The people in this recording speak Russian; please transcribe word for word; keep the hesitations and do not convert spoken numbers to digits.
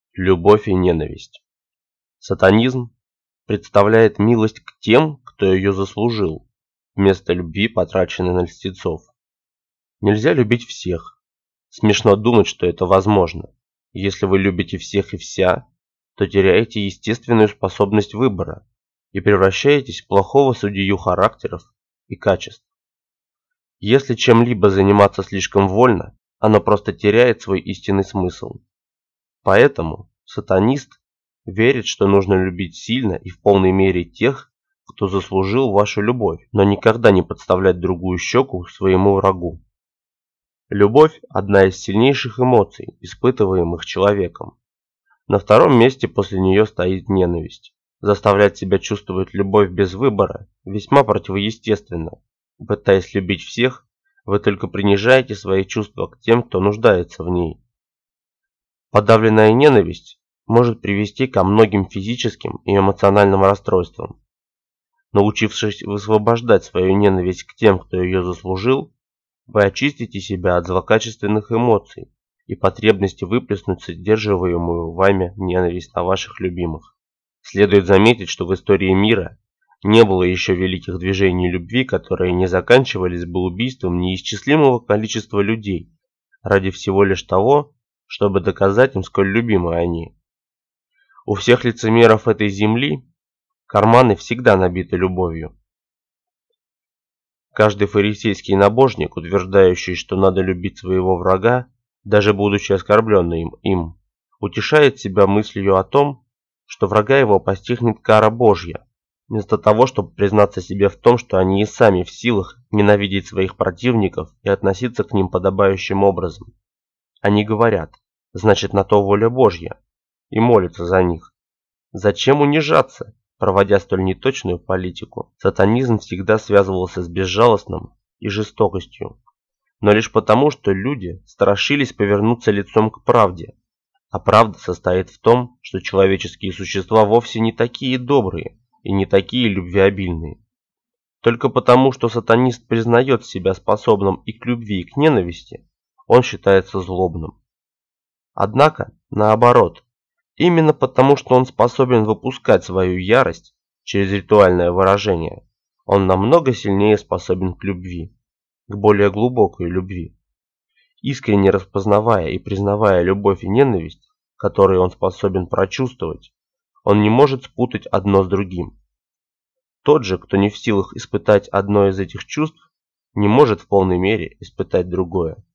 Любовь и ненависть. Сатанизм представляет милость к тем, кто ее заслужил, вместо любви, потраченной на льстецов. Нельзя любить всех. Смешно думать, что это возможно. Если вы любите всех и вся, то теряете естественную способность выбора и превращаетесь в плохого судью характеров и качеств. Если чем-либо заниматься слишком вольно, оно просто теряет свой истинный смысл. Поэтому сатанист верит, что нужно любить сильно и в полной мере тех, кто заслужил вашу любовь, но никогда не подставлять другую щеку своему врагу. Любовь – одна из сильнейших эмоций, испытываемых человеком. На втором месте после нее стоит ненависть. Заставлять себя чувствовать любовь без выбора весьма противоестественно. Пытаясь любить всех, вы только принижаете свои чувства к тем, кто нуждается в ней. Подавленная ненависть может привести ко многим физическим и эмоциональным расстройствам. Научившись высвобождать свою ненависть к тем, кто ее заслужил, вы очистите себя от злокачественных эмоций и потребности выплеснуть сдерживаемую вами ненависть на ваших любимых. Следует заметить, что в истории мира не было еще великих движений любви, которые не заканчивались бы убийством неисчислимого количества людей ради всего лишь того, чтобы доказать им, сколь любимы они. У всех лицемеров этой земли карманы всегда набиты любовью. Каждый фарисейский набожник, утверждающий, что надо любить своего врага, даже будучи оскорбленным им, утешает себя мыслью о том, что врага его постигнет кара Божья, вместо того, чтобы признаться себе в том, что они и сами в силах ненавидеть своих противников и относиться к ним подобающим образом. Они говорят: значит, на то воля Божья, и молятся за них. Зачем унижаться, проводя столь неточную политику? Сатанизм всегда связывался с безжалостным и жестокостью, но лишь потому, что люди страшились повернуться лицом к правде. А правда состоит в том, что человеческие существа вовсе не такие добрые и не такие любвеобильные. Только потому, что сатанист признает себя способным и к любви, и к ненависти, он считается злобным. Однако, наоборот, именно потому, что он способен выпускать свою ярость через ритуальное выражение, он намного сильнее способен к любви, к более глубокой любви. Искренне распознавая и признавая любовь и ненависть, которые он способен прочувствовать, он не может спутать одно с другим. Тот же, кто не в силах испытать одно из этих чувств, не может в полной мере испытать другое.